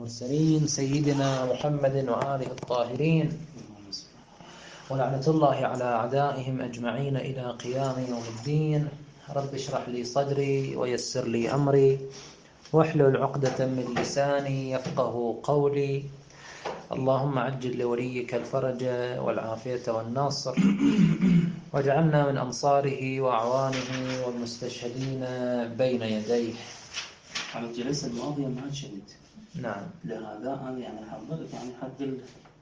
المرسلين سيدنا محمد وآله الطاهرين، ولعنة الله على أعدائهم أجمعين إلى قيام يوم الدين. رب اشرح لي صدري ويسر لي أمري واحلل عقدة من لساني يفقه قولي. اللهم عجل لوليك الفرج والعافية والناصر، واجعلنا من أنصاره وأعوانه والمستشهدين بين يديه. على الجلسة الماضية ما شدت. نعم. لهذا أنا يعني حضرت حد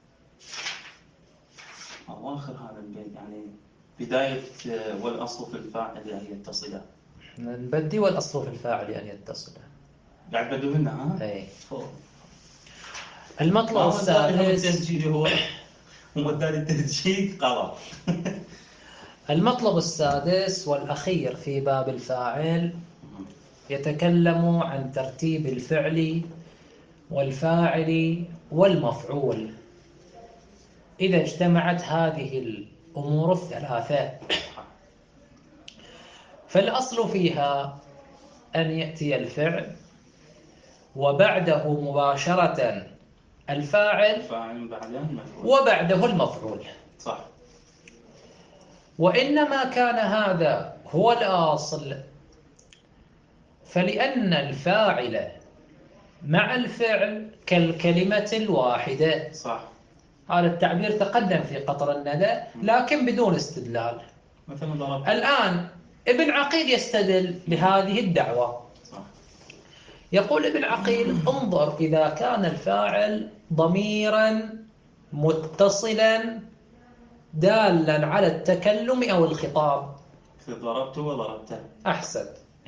أواخر هذا البيت، بداية والأصل في الفاعل أن يتصل. نبدي والأصل في الفاعل أن يتصل. قاعد بدو منها ها؟ أي. المطلب السادس. التسجيل هو مدار التسجيل غلط. المطلب السادس والأخير في باب الفاعل يتكلم عن ترتيب الفعل والفاعل والمفعول إذا اجتمعت هذه الأمور الثلاثة. فالأصل فيها أن يأتي الفعل وبعده مباشرة الفاعل وبعده المفعول. صح. وإنما كان هذا هو الأصل فلأن الفاعل مع الفعل كالكلمة الواحدة. صح. هذا التعبير تقدم في قطر الندى لكن بدون استدلال. مثلا ضرب. الآن ابن عقيل يستدل بهذه الدعوة. صح. يقول ابن عقيل: انظر إذا كان الفاعل ضميرا متصلا دالا على التكلم أو الخطاب. ضربت وضربته. أحسن.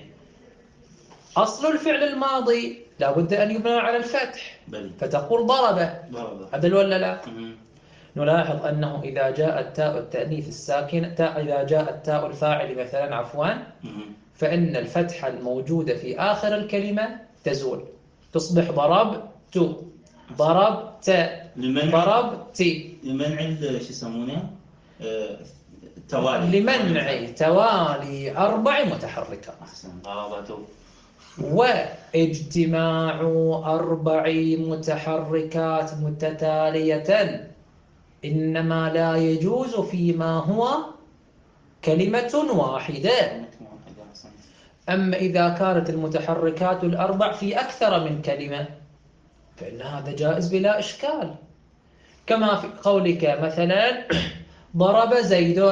أصل الفعل الماضي لا بد أن يبنى على الفتح. فتقول ضرب. عدل ولا لا؟ نلاحظ أنه إذا جاءت تاء التأنيث الساكنة إذا جاءت تاء الفاعل مثلا فإن الفتحة الموجودة في آخر الكلمة تزول، تصبح ضربت، ضربت، ضربت. لمنع شو يسمونه التوالي. لمنع توالي 4 متحركات. أحسن. ضربته. واجتماع 4 متحركات متتالية إنما لا يجوز فيما هو كلمة واحدة. أما إذا كانت المتحركات 4 في أكثر من كلمة فإن هذا جائز بلا إشكال، كما في قولك مثلا ضرب زيد،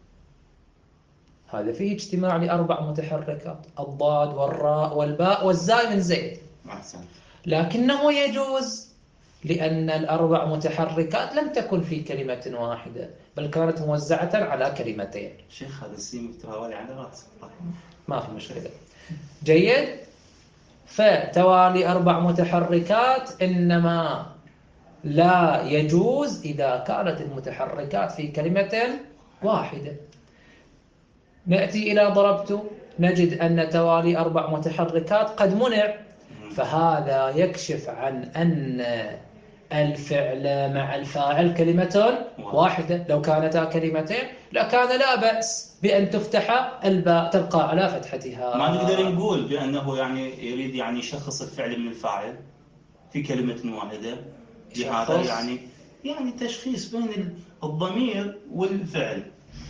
هذا فيه اجتماع ل4 متحركات، الضاد والراء والباء والزاي من زيد. لكنه يجوز لأن 4 متحركات لم تكن في كلمة واحدة بل كانت موزعة على كلمتين. شيخ هذا السيم يتوالي على رأسك. ما في مشكلة. جيد. فتوالي 4 متحركات إنما لا يجوز إذا كانت المتحركات في كلمة واحدة. نأتي إلى ضربت نجد أن توالي 4 متحركات قد منع، فهذا يكشف عن أن الفعل مع الفاعل كلمة واحدة. لو كانتا كلمتين لكان لا بأس بأن تفتح الباء تبقى على فتحتها. ما نقدر نقول بأنه يريد يشخص الفعل من الفاعل في كلمة واحدة. لهذا يعني تشخيص بين الضمير والفعل،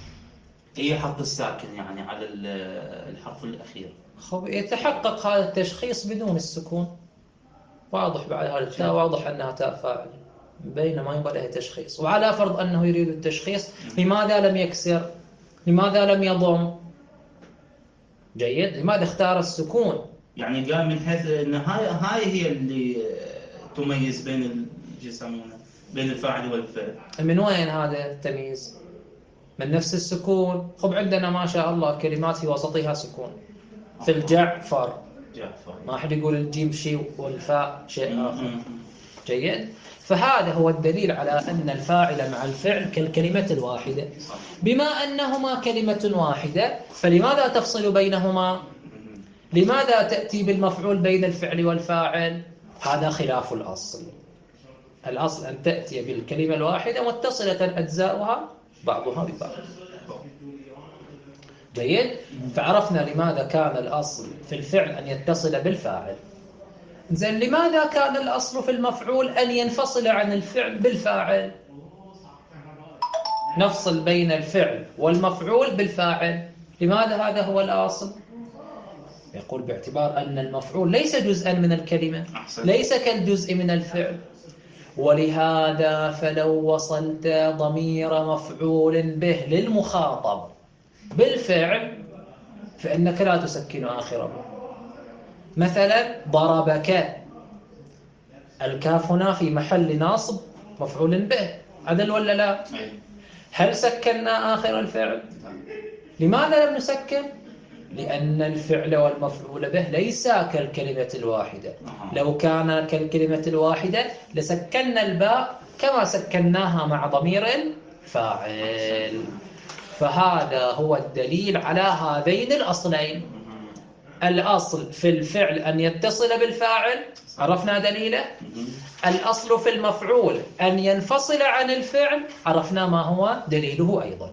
يحط الساكن على الحرف الأخير. يتحقق هذا التشخيص بدون السكون. واضح بعد هذا التاء واضح أنها تاء فاعل بينما يبقى لها تشخيص. وعلى فرض أنه يريد التشخيص لماذا لم يكسر؟ لماذا لم يضم؟ جيد. لماذا اختار السكون؟ قال من حيث أن هاي هي اللي تميز بين الفاعل والفعل. من وين هذا التمييز؟ من نفس السكون. خب عندنا ما شاء الله كلمات في وسطها سكون. في الجعفر ما أحد يقول الجيم شيء والفاء شيء آخر. جيد. فهذا هو الدليل على أن الفاعل مع الفعل كالكلمة الواحدة. بما أنهما كلمة واحدة فلماذا تفصل بينهما؟ لماذا تأتي بالمفعول بين الفعل والفاعل؟ هذا خلاف الأصل. الأصل أن تأتي بالكلمة الواحدة متصلة أجزاؤها بعضها ببعض. جيد. فعرفنا لماذا كان الأصل في الفعل أن يتصل بالفاعل. زين لماذا كان الأصل في المفعول أن ينفصل عن الفعل بالفاعل؟ نفصل بين الفعل والمفعول بالفاعل، لماذا هذا هو الأصل؟ يقول باعتبار أن المفعول ليس جزءا من الكلمة، ليس كالجزء من الفعل، ولهذا فلو وصلت ضمير مفعول به للمخاطب بالفعل فإنك لا تسكن آخره. مثلا ضربك، الكاف هنا في محل ناصب مفعول به، عدل ولا لا؟ هل سكننا آخر الفعل؟ لماذا لم نسكن؟ لأن الفعل والمفعول به ليس كالكلمة الواحدة. لو كان كالكلمة الواحدة لسكننا الباء كما سكناها مع ضمير فاعل. فهذا هو الدليل على هذين الأصلين. الأصل في الفعل أن يتصل بالفاعل، عرفنا دليله. الأصل في المفعول أن ينفصل عن الفعل، عرفنا ما هو دليله أيضا.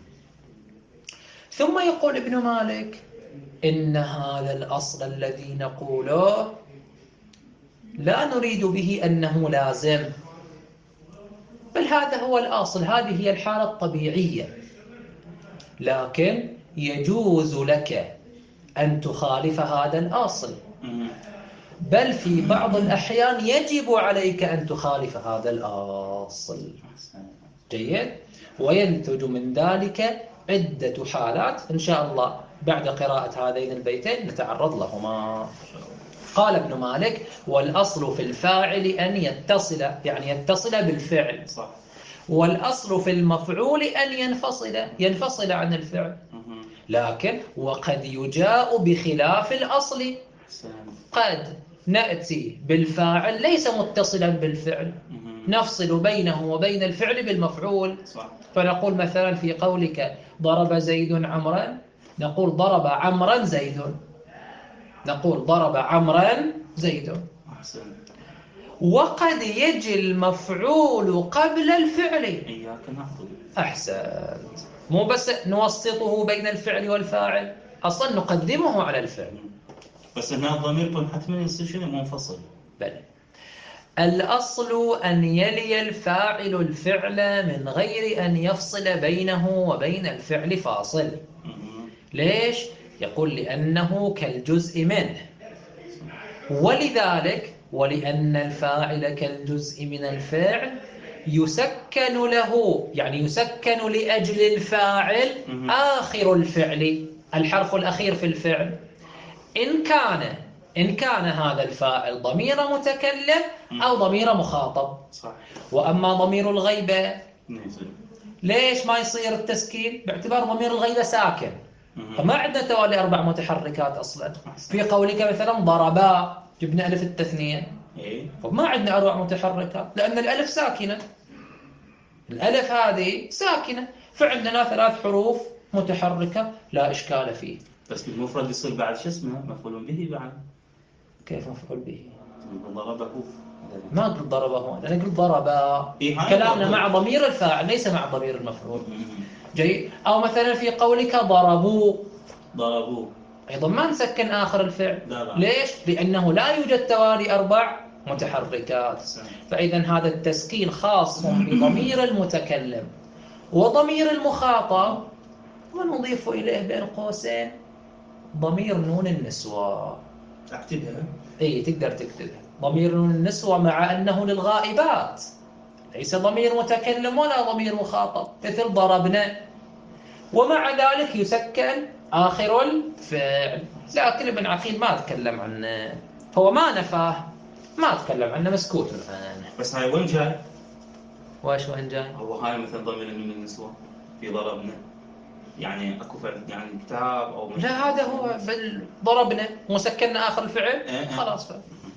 ثم يقول ابن مالك إن هذا الأصل الذي نقوله لا نريد به أنه لازم، بل هذا هو الأصل، هذه هي الحالة الطبيعية، لكن يجوز لك أن تخالف هذا الأصل، بل في بعض الأحيان يجب عليك أن تخالف هذا الأصل. جيد. وينتج من ذلك عدة حالات إن شاء الله بعد قراءة هذين البيتين نتعرض لهما. قال ابن مالك والأصل في الفاعل أن يتصل، يعني يتصل بالفعل، صح. والأصل في المفعول أن ينفصل عن الفعل، لكن وقد يجاء بخلاف الأصل. قد نأتي بالفاعل ليس متصلا بالفعل، نفصل بينه وبين الفعل بالمفعول، صح. فنقول مثلا في قولك ضرب زيد عمرا، نقول ضرب عمرا زيد، نقول ضرب عمرا زيد. وقد يجي المفعول قبل الفعل. إياك نعبد. أحسنت. مو بس نوسطه بين الفعل والفاعل، أصلا نقدمه على الفعل. بس هنا الضمير يكون حتما يصير شيء منفصل. بل الأصل أن يلي الفاعل الفعل من غير أن يفصل بينه وبين الفعل فاصل. ليش؟ يقول لأنه كالجزء منه، ولذلك ولأن الفاعل كالجزء من الفعل يسكن له، يعني يسكن لأجل الفاعل آخر الفعل، الحرف الأخير في الفعل، إن كان هذا الفاعل ضمير متكلم أو ضمير مخاطب، صح. وأما ضمير الغيبة ليش ما يصير التسكين؟ باعتبار ضمير الغيبة ساكن، فما عندنا توالي 4 متحركات أصلا. في قولك مثلا ضربا جبنا ألف التثنية، فما عندنا 4 متحركات لأن الألف ساكنة، الألف هذه ساكنة، فعندنا 3 حروف متحركة لا إشكال فيه. بس المفرد يصير بعد شو اسمه مفعول به بعد. كيف مفعول به؟ ضربه. ما قلت ضربه، أنا قلت ضربا. كلامنا مع ضمير الفاعل ليس مع ضمير المفعول. جيد. أو مثلا في قولك ضربوا أيضا ما نسكن آخر الفعل. لا. ليش؟ لأنه لا يوجد توالي 4 متحركات. فإذا هذا التسكين خاص بضمير المتكلم وضمير المخاطب، ونضيف إليه بين قوسين ضمير نون النسوة. أكتبها؟ إيه تقدر تكتبها، ضمير نون النسوة، مع أنه للغائبات ليس ضمير متكلم ولا ضمير مخاطب، مثل ضربنا، ومع ذلك يسكن آخر الفعل. لكن ابن عقيل ما تكلم عنه، هو ما نفاه، ما تكلم عنه، مسكوت عنه. بس هاي وين جاي؟ وين جاي؟ هو هاي مثل ضمير نون النسوة في ضربنا، يعني اكو فعل يعني كتاب او لا، هذا هو ضربنا وسكننا اخر الفعل خلاص.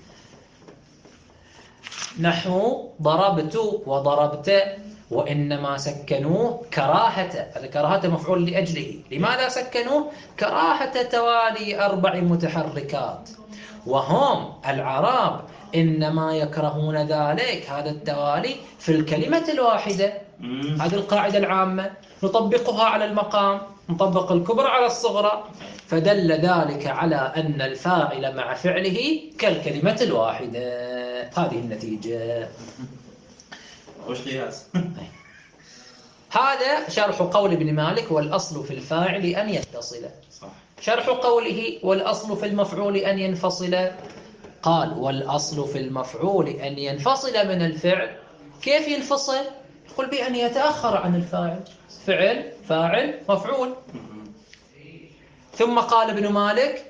نحو ضربت وضربت، وانما سكنوه كراهه، الكراهه مفعول لاجله. لماذا سكنوه؟ كراهه توالي 4 متحركات، وهم العرب انما يكرهون ذلك، هذا التوالي في الكلمه الواحده. هذه القاعده العامه نطبقها على المقام، نطبق الكبرى على الصغرى. فدل ذلك على أن الفاعل مع فعله كالكلمة الواحدة. هذه النتيجة. وش قياس؟ هذا شرح قول ابن مالك والأصل في الفاعل أن يتصل. صح. شرح قوله والأصل في المفعول أن ينفصل. قال والأصل في المفعول أن ينفصل من الفعل. كيف ينفصل؟ يقول بأن يتأخر عن الفاعل. فعل فاعل مفعول. ثم قال ابن مالك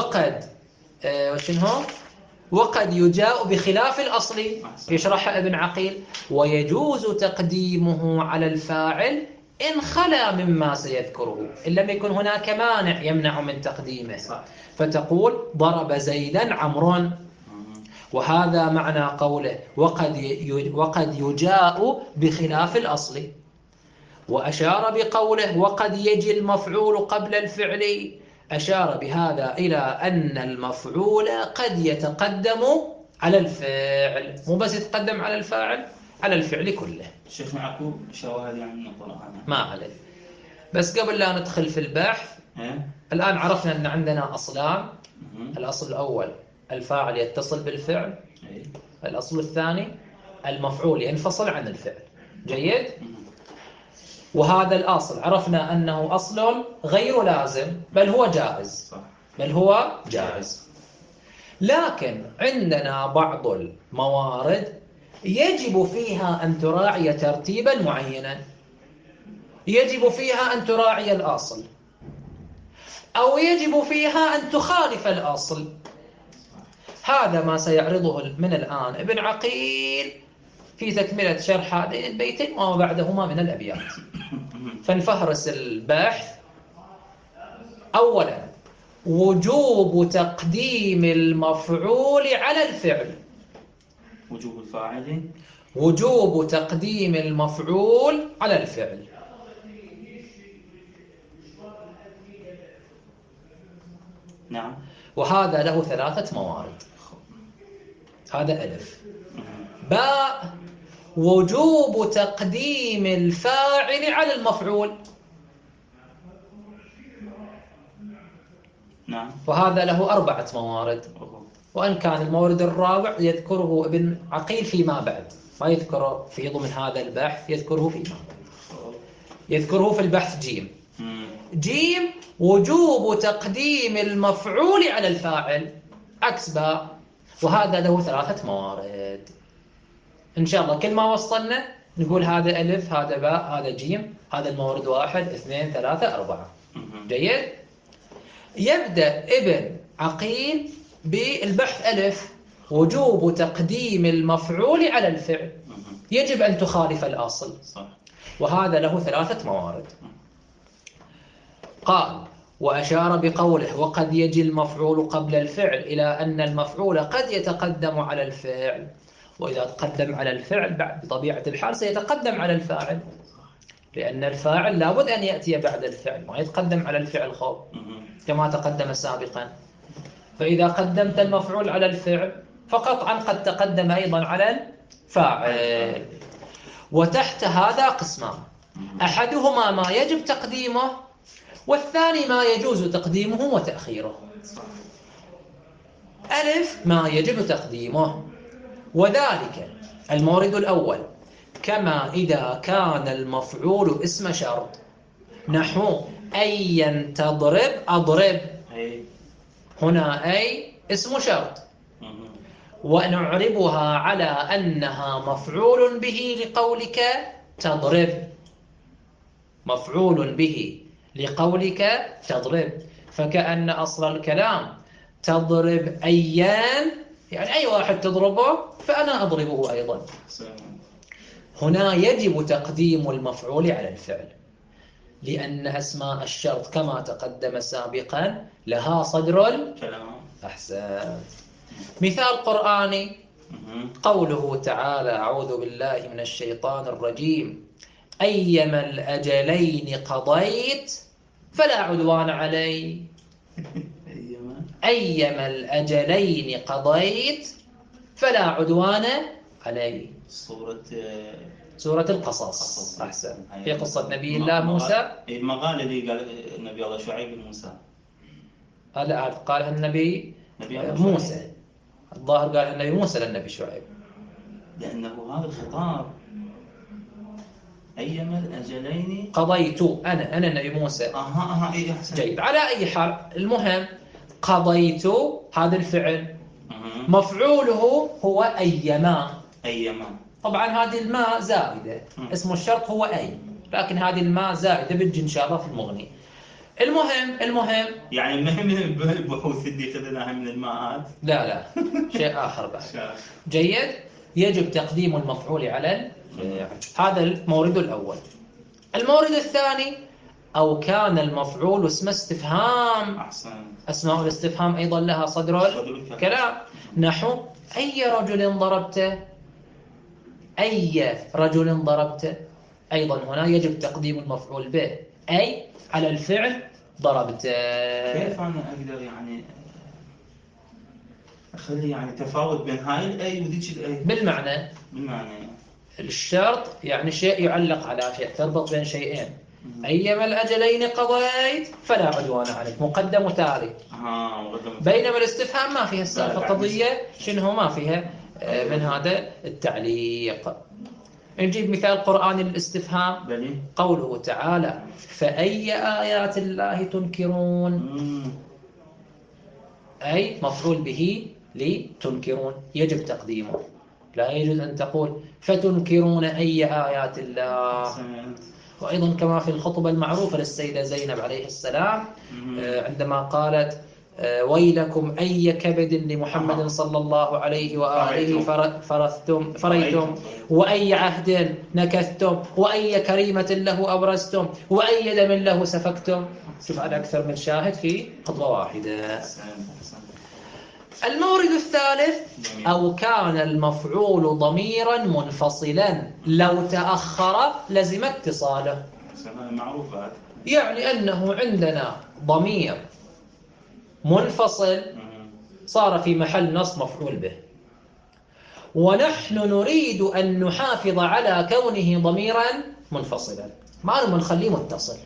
وقد يجاء بخلاف الأصل. يشرحها ابن عقيل. ويجوز تقديمه على الفاعل إن خلا مما سيذكره، إن لم يكن هناك مانع يمنع من تقديمه. فتقول ضرب زيدا عمرو، وهذا معنى قوله وقد يجاء بخلاف الأصل. وأشار بقوله وقد يجي المفعول قبل الفعل، أشار بهذا إلى أن المفعول قد يتقدم على الفعل، مو بس يتقدم على الفاعل، على الفعل كله. شيخ معكو شواهد عن القرآن ما عليه. بس قبل لا ندخل في البحث، الآن عرفنا أن عندنا أصلان. الأصل الأول الفاعل يتصل بالفعل. الأصل الثاني المفعول ينفصل عن الفعل. جيد؟ وهذا الأصل عرفنا أنه أصل غير لازم، بل هو جائز. لكن عندنا بعض الموارد يجب فيها أن تراعي ترتيبا معينا. يجب فيها أن تراعي الأصل، أو يجب فيها أن تخالف الأصل. هذا ما سيعرضه من الآن ابن عقيل في تكملة شرح هذين البيتين وما بعدهما من الأبيات. فنفهرس البحث. أولا وجوب تقديم المفعول على الفعل. وجوب تقديم المفعول على الفعل. نعم. وهذا له 3 موارد. هذا ألف. باء وجوب تقديم الفاعل على المفعول. نعم. وهذا له 4 موارد. وأن كان المورد الرابع يذكره ابن عقيل فيما بعد، ما يذكره في ضمن هذا البحث، يذكره فيما بعد. يذكره في البحث جيم وجوب تقديم المفعول على الفاعل عكس باء. وهذا له 3 موارد. إن شاء الله كل ما وصلنا نقول هذا ألف، هذا باء، هذا جيم، هذا المورد 1 2 3 4. جيد؟ يبدأ ابن عقيل بالبحث ألف وجوب تقديم المفعول على الفعل. يجب أن تخالف الأصل. وهذا له 3 موارد. قال وأشار بقوله وقد يجي المفعول قبل الفعل إلى أن المفعول قد يتقدم على الفعل. وإذا تقدم على الفعل بطبيعة الحال سيتقدم على الفاعل، لأن الفاعل لابد أن يأتي بعد الفعل، ما يتقدم على الفعل كما تقدم سابقا. فإذا قدمت المفعول على الفعل فقطعا قد تقدم أيضا على الفاعل. وتحت هذا قسمان، أحدهما ما يجب تقديمه، والثاني ما يجوز تقديمه وتأخيره. ألف ما يجب تقديمه، وذلك المورد الأول كما إذا كان المفعول اسم شرط، نحو أيا تضرب أضرب. هنا أي اسم شرط، ونعربها على أنها مفعول به لقولك تضرب. مفعول به لقولك تضرب، فكأن أصل الكلام تضرب أيان، يعني أي واحد تضربه فأنا أضربه أيضا. هنا يجب تقديم المفعول على الفعل، لأن أسماء الشرط كما تقدم سابقا لها صدر الكلام. أحسن. مثال قرآني قوله تعالى أعوذ بالله من الشيطان الرجيم أيما الأجلين قضيت فلا عدوان علي. أيما الأجلين قضيت فلا عدوان علي. سورة القصص. أحسن. في قصة نبي الله موسى. المقال اللي قال نبي الله شعيب موسى. هذا قالها النبي موسى، الظاهر قالها النبي موسى للنبي شعيب، لأنه هذا الخطاب أيما الأجلين قضيت أنا النبي موسى. إيه أحسن. جيد. على أي حال، المهم قضيت هذا الفعل مفعوله هو أيما. طبعا هذه الماء زائدة، اسم الشرط هو أي، لكن هذه الماء زائدة بتجي إن شاء الله في المغني. المهم يعني المهم من البحوث اللي خذناها من الماءات، لا شيء آخر بعد. جيد. يجب تقديم المفعول على هذا المورد الأول. المورد الثاني، أو كان المفعول اسم استفهام. أسماء الاستفهام أيضا لها صدر الكلام، نحو أي رجل ضربته، أي رجل ضربته. أيضا هنا يجب تقديم المفعول به أي على الفعل ضربته. كيف أنا أقدر يعني أخلي يعني تفاوت بين هاي الأي وذيك الأي؟ بالمعنى الشرط يعني شيء يعلق على شيء، تربط بين شيئين. أيما الأجلين قضيت فلا عدوان عليك، مقدم وتالي. بينما الاستفهام ما فيها السالفة قضية شنو ما فيها من هذا التعليق. نجيب مثال قرآن الاستفهام، قوله تعالى فأي آيات الله تنكرون. أي مفعول به لتنكرون يجب تقديمه، لا يجوز أن تقول فتنكرون أي آيات الله. وأيضا كما في الخطبة المعروفة للسيدة زينب عليه السلام عندما قالت ويلكم أي كبد لمحمد صلى الله عليه وآله فريتم، وأي عهد نكثتم، وأي كريمة له أبرزتم، وأي دم له سفكتم. شوف على أكثر من شاهد في خطوة واحدة. المورد الثالث، أو كان المفعول ضميرا منفصلا لو تأخر لزم اتصاله. يعني أنه عندنا ضمير منفصل صار في محل نصب مفعول به، ونحن نريد أن نحافظ على كونه ضميرا منفصلا، ما نخليه متصل.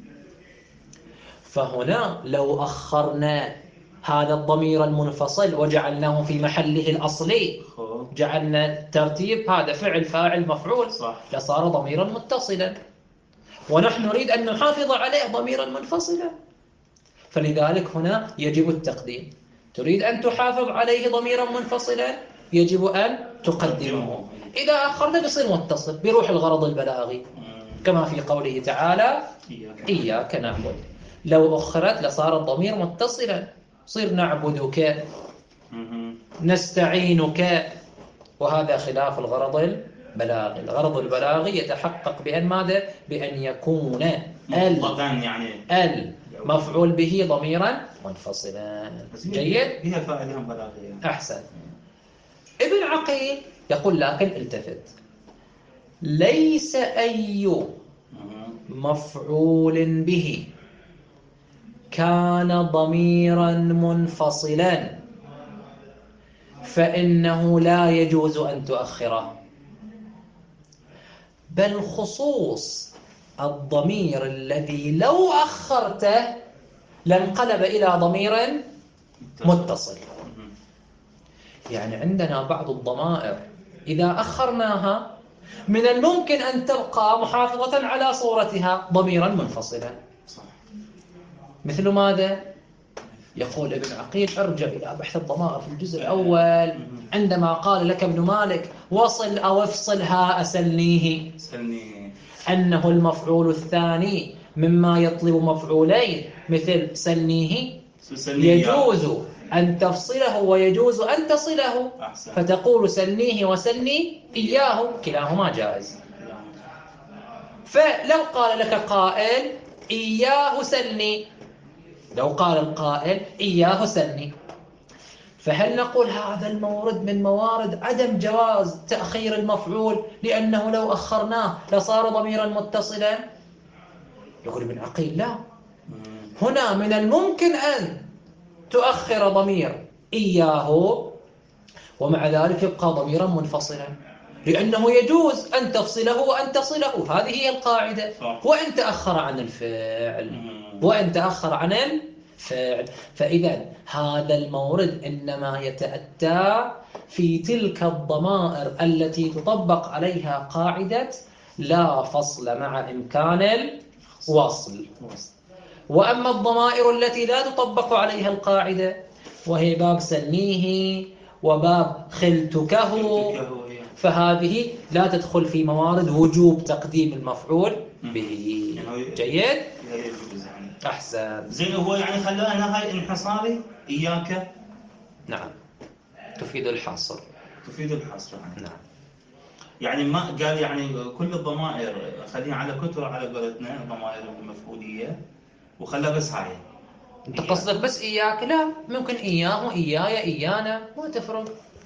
فهنا لو أخرنا هذا الضمير المنفصل وجعلناه في محله الأصلي، جعلنا ترتيب هذا فعل فاعل مفعول، لصار ضميرا متصلا، ونحن نريد أن نحافظ عليه ضميرا منفصلا. فلذلك هنا يجب التقديم. تريد أن تحافظ عليه ضميرا منفصلا يجب أن تقدمه. إذا أخرنا بصير متصل بروح الغرض البلاغي، كما في قوله تعالى إياك نعبد. لو أخرت لصار الضمير متصلا، صير نعبدك نستعينك، وهذا خلاف الغرض البلاغي. الغرض البلاغي يتحقق بأن ماذا؟ بأن يكون المفعول به ضميرا منفصلا. جيد؟ بها فائدة بلاغية. أحسن. ابن عقيل يقول لكن التفت، ليس أي مفعول به كان ضميرا منفصلا فإنه لا يجوز أن تؤخره، بل خصوص الضمير الذي لو أخرته لانقلب إلى ضمير متصل. يعني عندنا بعض الضمائر إذا أخرناها من الممكن أن تبقى محافظة على صورتها ضميرا منفصلا. مثل ماذا؟ يقول ابن عقيل ارجع إلى بحث الضمائر في الجزء الأول عندما قال لك ابن مالك وصل أو افصلها أسلنيه، أنه المفعول الثاني مما يطلب مفعولين مثل سلنيه يجوز أن تفصله ويجوز أن تصله، فتقول سلنيه وسلني إياه، كلاهما جائز. فلو قال لك قائل إياه سلني، لو قال القائل إياه سلني، فهل نقول هذا المورد من موارد عدم جواز تأخير المفعول لأنه لو أخرناه لصار ضميرا متصلا؟ يقول ابن عقيل لا، هنا من الممكن أن تؤخر ضمير إياه ومع ذلك يبقى ضميرا منفصلا، لأنه يجوز أن تفصله وأن تصله، هذه هي القاعدة. وإن تأخر عن الفعل فعل. فإذا هذا المورد إنما يتأتى في تلك الضمائر التي تطبق عليها قاعدة لا فصل مع إمكان الوصل. وأما الضمائر التي لا تطبق عليها القاعدة وهي باب سنيه وباب خلتكه، فهذه لا تدخل في موارد وجوب تقديم المفعول به. جيد؟ أحسن. زين، هو يعني خلانا هاي انحصاري إياك. نعم، تفيد الحصر. تفيد الحصر. نعم. يعني ما قال يعني كل الضمائر خلينا على كثر على قولتنا الضمائر المفعولية، وخلى بس هاي. انت قصدك بس إياك؟ لا، ممكن إياه، إياي، إيانا، ما تفرق.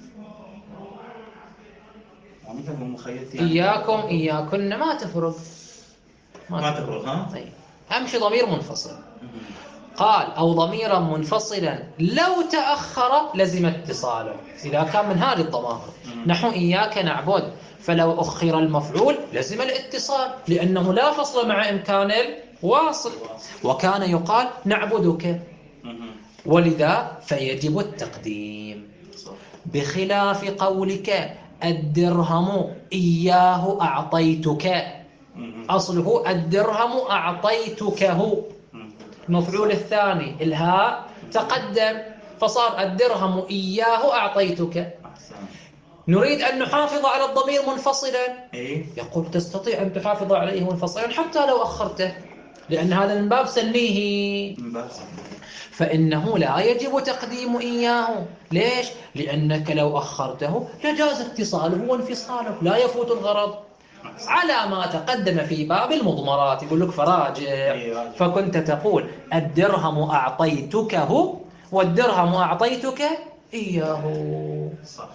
يعني إياكم، إياكن، ما تفرق. ما تفرق. ها؟ طيب. أمشي ضمير منفصل. قال أو ضميرا منفصلا لو تأخر لزم اتصاله إذا كان من هذه الضمائر. نحو إياك نعبد، فلو أخر المفعول لزم الاتصال لأنه لا فصل مع إمكان الواصل. وكان يقال نعبدك، ولذا فيجب التقديم. بخلاف قولك الدرهم إياه أعطيتك، أصله الدرهم أعطيتكه، المفعول الثاني الهاء تقدم فصار الدرهم إياه أعطيتك. نريد أن نحافظ على الضمير منفصلا، يقول تستطيع أن تحافظ عليه منفصلا حتى لو أخرته، لأن هذا من باب سنيه، فإنه لا يجب تقديم إياه. ليش؟ لأنك لو أخرته لجاز اتصاله وانفصاله، لا يفوت الغرض، على ما تقدم في باب المضمرات. يقول لك فراجع، فكنت تقول الدرهم أعطيتكه والدرهم أعطيتك إياه.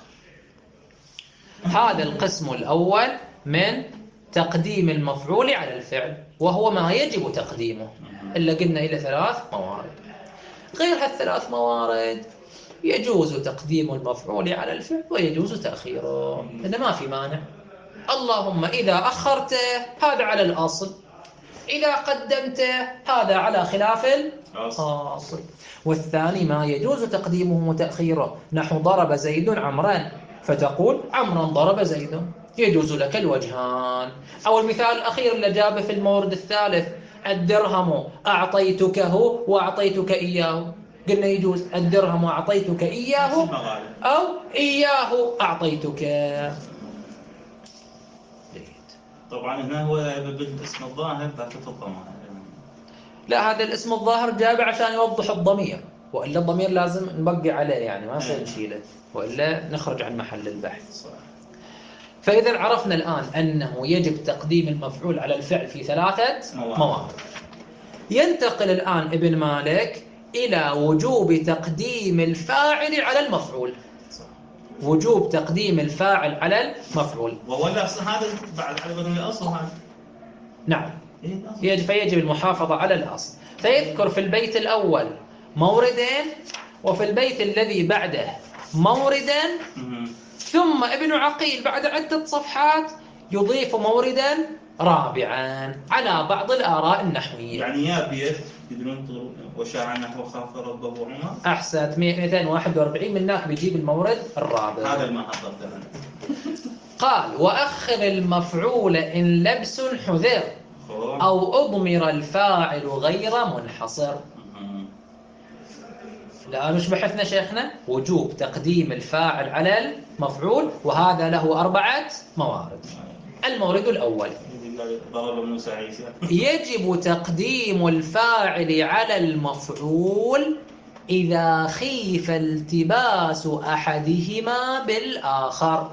هذا القسم الأول من تقديم المفعول على الفعل، وهو ما يجب تقديمه، إلا قلنا إلى 3 موارد. غير هالثلاث موارد يجوز تقديم المفعول على الفعل ويجوز تأخيره، إنه ما في مانع. اللهم إذا أخرته هذا على الأصل، إذا قدمته هذا على خلاف الأصل. والثاني ما يجوز تقديمه وتأخيره، نحو ضرب زيد عمرا، فتقول عمرا ضرب زيد، يجوز لك الوجهان. أو المثال الأخير اللي جابه في المورد الثالث الدرهم أعطيتكه وأعطيتك إياه، قلنا يجوز الدرهم أعطيتك إياه أو إياه أعطيتك. طبعا هنا هو بالاسم الظاهر ذات الضمائر. لا، هذا الاسم الظاهر جابه عشان يوضح الضمير، وإلا الضمير لازم نبقي عليه، يعني ما يصير نشيله، وإلا نخرج عن محل البحث. فإذا عرفنا الآن أنه يجب تقديم المفعول على الفعل في 3 موارد. ينتقل الآن ابن مالك إلى وجوب تقديم الفاعل على المفعول. وجوب تقديم الفاعل على المفعول، ولا هذا بعد على بدل الأصل هذا. نعم، فيجب المحافظة على الأصل. فيذكر في البيت الأول موردين، وفي البيت الذي بعده موردا، ثم ابن عقيل بعد عدة صفحات يضيف موردا رابعا على بعض الآراء النحوية. يعني يا بيت يدرون وشاع نحو خاف ربه عمر. أحسنت، 241 من هناك بيجيب المورد الرابع. هذا ما حضرته أنا. قال وأخر المفعول إن لبس حذر أو أضمر الفاعل غير منحصر. لا، مش بحثنا شيخنا وجوب تقديم الفاعل على المفعول، وهذا له 4 موارد. المورد الأول يجب تقديم الفاعل على المفعول إذا خيف التباس أحدهما بالآخر،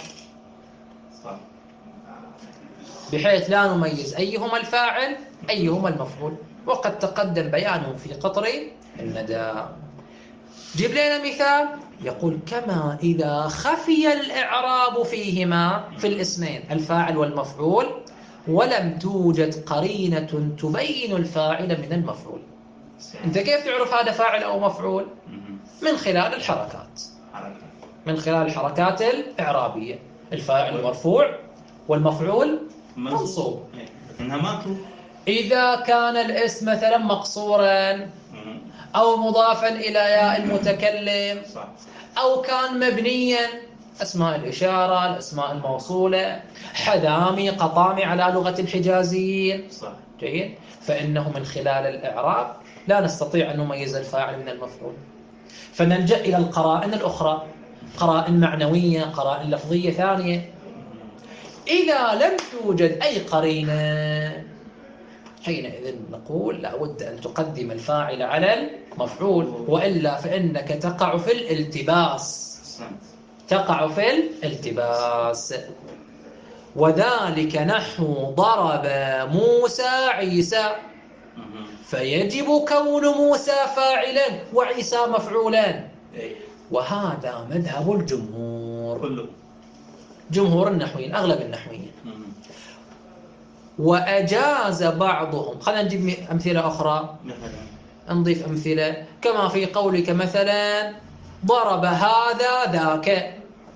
بحيث لا نميز أيهما الفاعل أيهما المفعول، وقد تقدم بيانه في قطر الندى. جيب لنا مثال. يقول كما إذا خفي الإعراب فيهما في الاسمين الفاعل والمفعول ولم توجد قرينة تبين الفاعل من المفعول. أنت كيف تعرف هذا فاعل أو مفعول؟ من خلال الحركات، من خلال الحركات الإعرابية. الفاعل مرفوع والمفعول منصوب. إذا كان الاسم مثلا مقصورا أو مضافا إلى ياء المتكلم، صح. أو كان مبنيا، أسماء الإشارة، الأسماء الموصولة، حذامي، قطامي على لغة الحجازيين. صح. جيد. فإنه من خلال الإعراب لا نستطيع أن نميز الفاعل من المفعول، فنلجأ إلى القرائن الأخرى، قرائن معنوية، قرائن لفظية ثانية. إذا لم توجد أي قرينة حينئذ نقول لابد أن تقدم الفاعل على المفعول، وإلا فإنك تقع في الالتباس، تقع في الالتباس. وذلك نحو ضرب موسى عيسى، فيجب كون موسى فاعلا وعيسى مفعولا، وهذا مذهب الجمهور، جمهور النحويين، أغلب النحويين. وأجاز بعضهم، خلينا نجيب أمثلة أخرى، نضيف أمثلة كما في قولك مثلا ضرب هذا ذاك،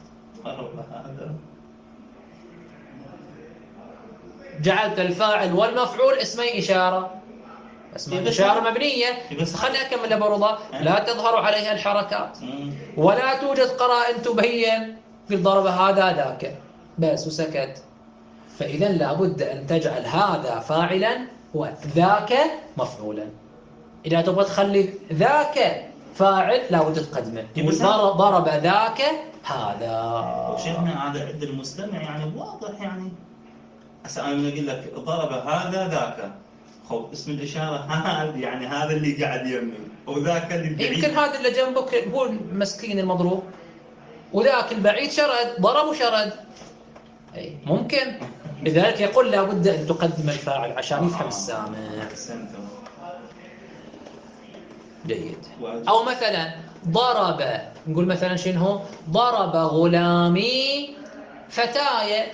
جعلت الفاعل والمفعول اسمي إشارة، اسمي إشارة مبنية، بس خليني أكمل برضه، لا تظهر عليها الحركات ولا توجد قرائن تبين في ضرب هذا ذاك، بس وسكت. فإذا لابد أن تجعل هذا فاعلا وذاك مفعولا. إذا تبغى تخلي ذاك فاعل لابد تقدمه، ضرب ذاك هذا. وشيخنا هذا عند المستمع يعني واضح، يعني هسه أنا أقول لك ضرب هذا ذاك، اسم الإشارة هذا يعني هذا اللي قاعد يمي وذاك اللي بعيد، يمكن هذا اللي جنبك هو مسكين المضروب وذاك البعيد شرد، ضرب وشرد، أي ممكن. لذلك يقول لابد أن تقدم الفاعل عشان يفهم السامع. جيد. أو مثلا ضرب، نقول مثلا شنو، ضرب غلامي فتاي،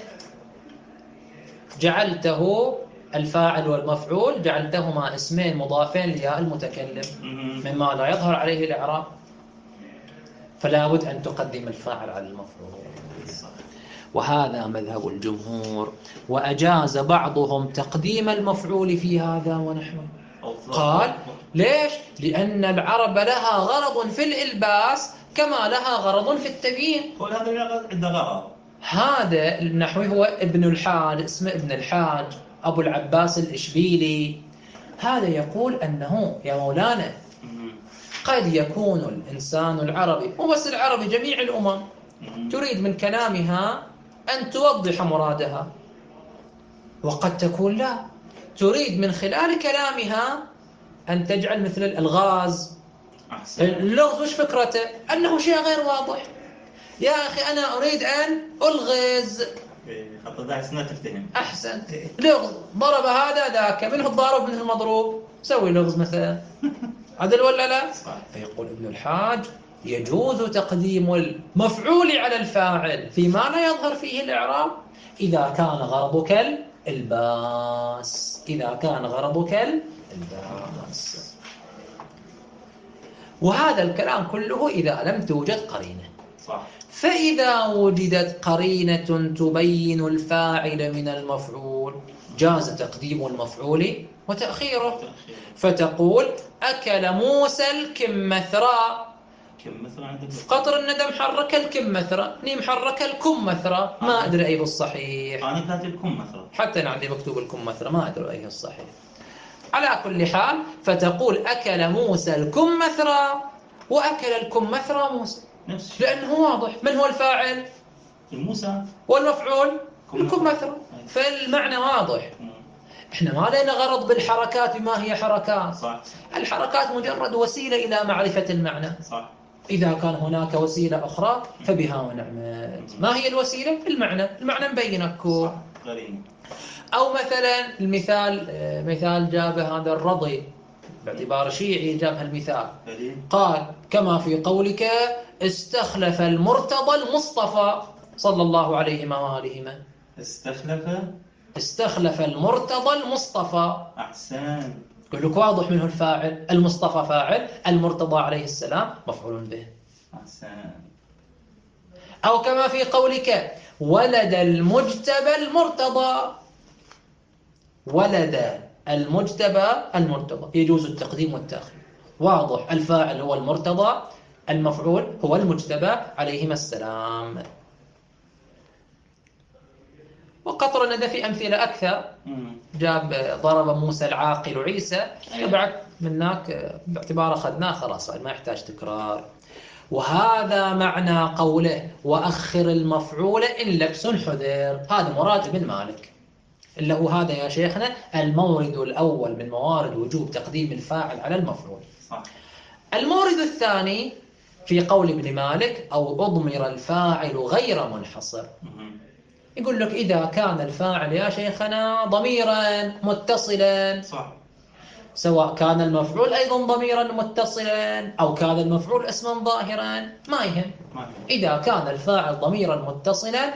جعلته الفاعل والمفعول جعلتهما اسمين مضافين لياء المتكلم مما لا يظهر عليه الإعراب، فلا بد أن تقدم الفاعل على المفعول. وهذا مذهب الجمهور. وأجاز بعضهم تقديم المفعول في هذا ونحوه. قال ليش؟ لأن العرب لها غرض في الإلباس كما لها غرض في التبيين. وهذا عنده غرض. هذا النحوي هو ابن الحاج، اسمه ابن الحاج أبو العباس الإشبيلي. هذا يقول أنه يا مولانا قد يكون الإنسان العربي، مو بس العربي، جميع الأمم تريد من كلامها أن توضح مرادها، وقد تكون لا، تريد من خلال كلامها أن تجعل مثل الألغاز. اللغز وش فكرته؟ أنه شيء غير واضح. يا أخي أنا أريد أن ألغز، حتى ذا سنة تفتهم. أحسن. لغز، ضرب هذا ذاك، منه الضارب منه المضروب، سوي لغز مثلا، عدل ولا لا؟ فيقول ابن الحاج يجوز تقديم المفعول على الفاعل فيما لا يظهر فيه الإعراب إذا كان غرضك الباس، إذا كان غرضك الباس. وهذا الكلام كله إذا لم توجد قرينة. صح. فإذا وجدت قرينة تبين الفاعل من المفعول جاز تقديم المفعول وتأخيره. فتقول أكل موسى الكمثرى، قطر الندى محرك الكمثرى، ني محرك الكمثرى، ما أدري أيه الصحيح. أنا كاتب الكمثرى، حتى أنا عندي مكتوب الكمثرى، ما أدري أيه الصحيح. على كل حال فتقول أكل موسى الكمثرى وأكل الكمثرى موسى، لأنه واضح من هو الفاعل؟ موسى، والمفعول الكمثرى، فالمعنى واضح. احنا ما لنا غرض بالحركات بما هي حركات. صح. الحركات مجرد وسيلة إلى معرفة المعنى. صح. إذا كان هناك وسيلة أخرى فبها ونعمت. ما هي الوسيلة؟ المعنى مبينكم. أو مثلا المثال، مثال جابه هذا الرضي باعتبار شيعي، جاب هالمثال، قال كما في قولك استخلف المرتضى المصطفى صلى الله عليه وآله. استخلف المرتضى المصطفى. أحسن. يقول لك واضح منه الفاعل، المصطفى فاعل، المرتضى عليه السلام مفعول به. أحسن. أو كما في قولك ولد المجتبى المرتضى، ولد المجتبى المرتضى، يجوز التقديم والتأخير. واضح، الفاعل هو المرتضى، المفعول هو المجتبى عليهما السلام. وقطر ندى في أمثلة أكثر، جاب ضرب موسى العاقل عيسى، بعد من هناك باعتبار أخذناه خلاص ما يحتاج تكرار. وهذا معنى قوله وأخر المفعول إن لبس حذر، هذا مراد ابن مالك، اللي هو هذا يا شيخنا المورد الأول من موارد وجوب تقديم الفاعل على المفعول. صح. المورد الثاني في قول ابن مالك أو أضمر الفاعل غير منحصر. يقول لك إذا كان الفاعل يا شيخنا ضميرا متصلا، صح، سواء كان المفعول أيضا ضميرا متصلا أو كان المفعول اسما ظاهرا ما يهم. إذا كان الفاعل ضميرا متصلا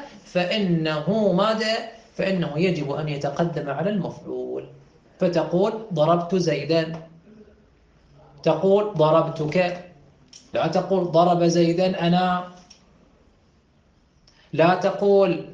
فإنه يجب أن يتقدم على المفعول. فتقول ضربت زيدا، تقول ضربتك، لا تقول ضرب زيدا أنا، لا تقول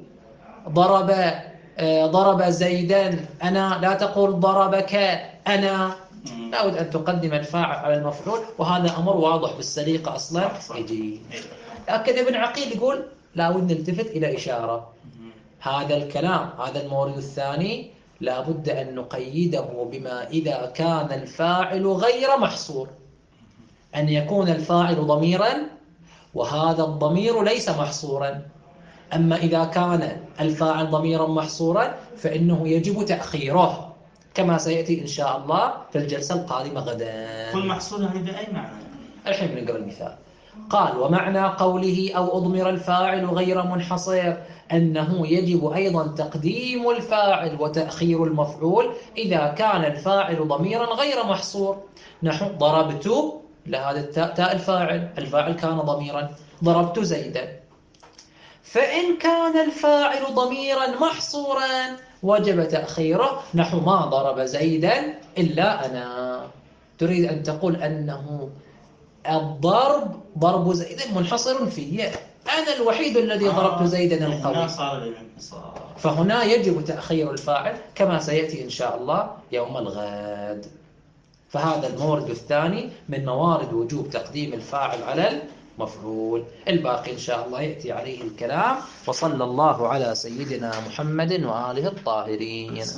ضرب زيدا أنا، لا تقول ضربك أنا. لابد أن تقدم الفاعل على المفعول، وهذا أمر واضح بالسليقة أصلا يجي. لكن ابن عقيل يقول لابد نلتفت إلى إشارة، هذا الكلام هذا المورد الثاني لابد أن نقيده بما إذا كان الفاعل غير محصور، أن يكون الفاعل ضميرا وهذا الضمير ليس محصورا. أما إذا كان الفاعل ضميرا محصورا فإنه يجب تأخيره كما سيأتي إن شاء الله في الجلسة القادمة غدا. كل محصور هذه بأي معنى؟ الحين بنقرأ المثال. قال ومعنى قوله أو أضمر الفاعل غير منحصر أنه يجب أيضا تقديم الفاعل وتأخير المفعول إذا كان الفاعل ضميرا غير محصور. نحو ضربت، لهذا تاء الفاعل كان ضميرا، ضربت زيدا. فإن كان الفاعل ضميرا محصورا وجب تأخيره، نحو ما ضرب زيدا إلا أنا. تريد أن تقول أنه ضرب زيد منحصر في، أنا الوحيد الذي ضربت زيدا القوي، فهنا يجب تأخير الفاعل كما سيأتي إن شاء الله يوم الغد. فهذا المورد الثاني من موارد وجوب تقديم الفاعل على المفعول. الباقي إن شاء الله يأتي عليه الكلام. وصلى الله على سيدنا محمد وآله الطاهرين.